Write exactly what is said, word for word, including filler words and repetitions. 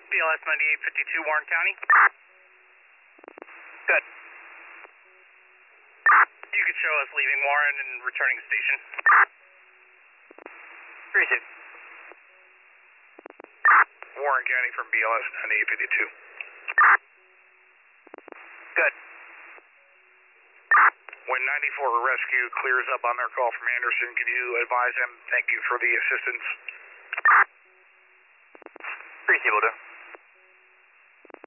B L S ninety-eight fifty-two, Warren County. Good. You could show us leaving Warren and returning station. Appreciate it. Warren County from B L S ninety-eight fifty-two. Good. When ninety-four Rescue clears up on their call from Anderson, can you advise them? Thank you for the assistance. Appreciate it, will do.